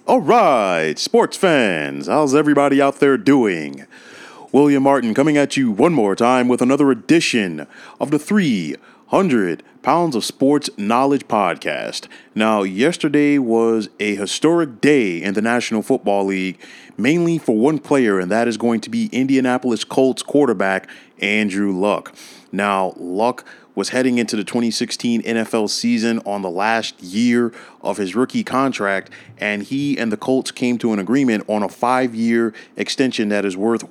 All right, sports fans, how's everybody out there doing? William Martin coming at you one more time with another edition of the 300 Pounds of Sports Knowledge podcast. Now, yesterday was a historic day in the National Football League, mainly for one player, and that is going to be Indianapolis Colts quarterback Andrew Luck. Now, Luck was heading into the 2016 NFL season on the last year of his rookie contract, and he and the Colts came to an agreement on a 5-year extension that is worth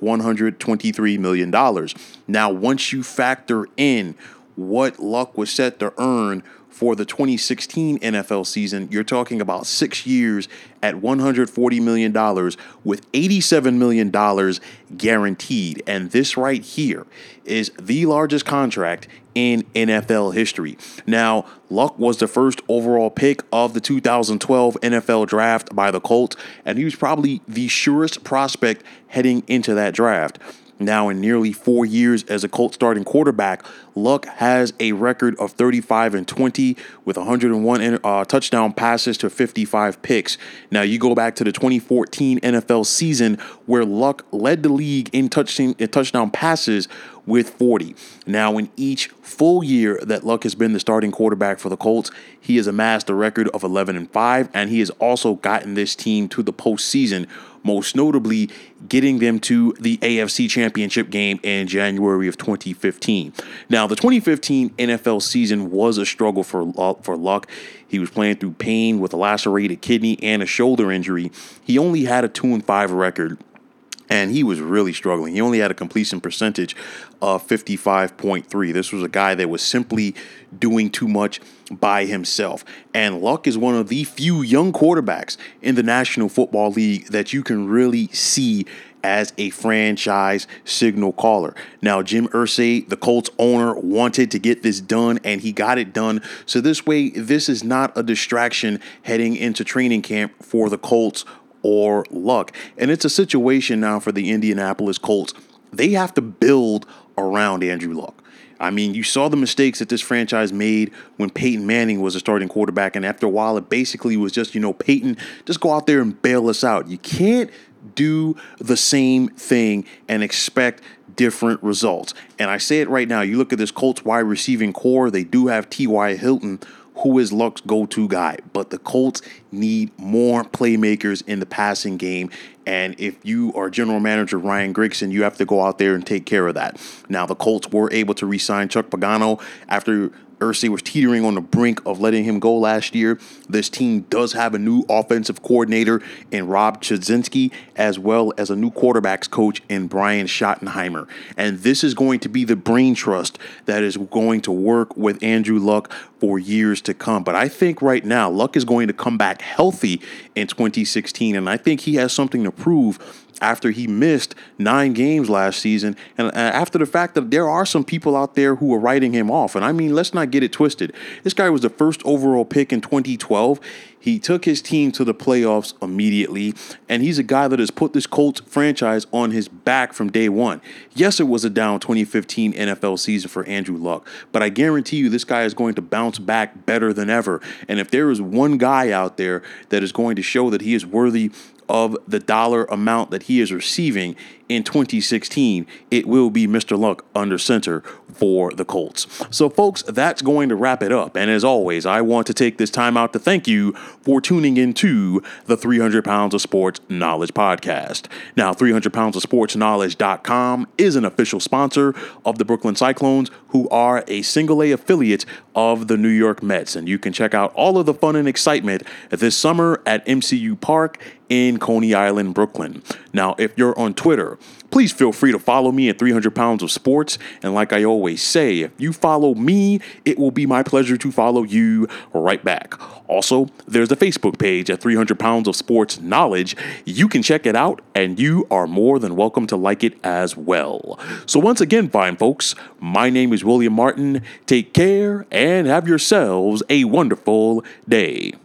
$123 million. Now, once you factor in what Luck was set to earn for the 2016 NFL season, you're talking about 6 years at $140 million with $87 million guaranteed. And this right here is the largest contract in NFL history. Now, Luck was the first overall pick of the 2012 NFL draft by the Colts, and he was probably the surest prospect heading into that draft. Now, in nearly 4 years as a Colts starting quarterback, Luck has a record of 35-20 with 101 touchdown passes to 55 picks. Now, you go back to the 2014 NFL season where Luck led the league in touchdown passes with 40. Now, in each full year that Luck has been the starting quarterback for the Colts, he has amassed a record of 11-5, and he has also gotten this team to the postseason, most notably getting them to the AFC Championship game in January of 2015. Now, the 2015 NFL season was a struggle for Luck. He was playing through pain with a lacerated kidney and a shoulder injury. He only had a 2-5 record, and he was really struggling. He only had a completion percentage of 55.3. This was a guy that was simply doing too much by himself. And Luck is one of the few young quarterbacks in the National Football League that you can really see as a franchise signal caller. Now, Jim Irsay, the Colts owner, wanted to get this done, and he got it done. So this way, this is not a distraction heading into training camp for the Colts or Luck. And it's a situation now for the Indianapolis Colts. They have to build around Andrew Luck. I mean, you saw the mistakes that this franchise made when Peyton Manning was a starting quarterback, and after a while, it basically was just, Peyton, just go out there and bail us out. You can't do the same thing and expect different results. And I say it right now, you look at this Colts wide receiving core, they do have T.Y. Hilton, who is Luck's go-to guy. But the Colts need more playmakers in the passing game. And if you are general manager Ryan Grigson, you have to go out there and take care of that. Now, the Colts were able to re-sign Chuck Pagano after Irsay was teetering on the brink of letting him go last year. This team does have a new offensive coordinator in Rob Chudzinski, as well as a new quarterbacks coach in Brian Schottenheimer. And this is going to be the brain trust that is going to work with Andrew Luck for years to come. But I think right now, Luck is going to come back healthy in 2016, and I think he has something to prove after he missed 9 games last season, and after the fact that there are some people out there who are writing him off. And I mean, let's not get it twisted. This guy was the first overall pick in 2012. He took his team to the playoffs immediately, and he's a guy that has put this Colts franchise on his back from day one. Yes, it was a down 2015 NFL season for Andrew Luck, but I guarantee you this guy is going to bounce back better than ever. And if there is one guy out there that is going to show that he is worthy of the dollar amount that he is receiving in 2016, it will be Mr. Luck under center for the Colts. So, folks, that's going to wrap it up. And as always, I want to take this time out to thank you for tuning into the 300 Pounds of Sports Knowledge podcast. Now, 300 Pounds of Sports Knowledge.com is an official sponsor of the Brooklyn Cyclones, who are a single A affiliate of the New York Mets. And you can check out all of the fun and excitement this summer at MCU Park in Coney Island, Brooklyn. Now, if you're on Twitter, please feel free to follow me at 300 Pounds of Sports. And like I always say, if you follow me, it will be my pleasure to follow you right back. Also, there's a Facebook page at 300 Pounds of Sports Knowledge. You can check it out, and you are more than welcome to like it as well. So once again, fine folks, my name is William Martin. Take care and have yourselves a wonderful day.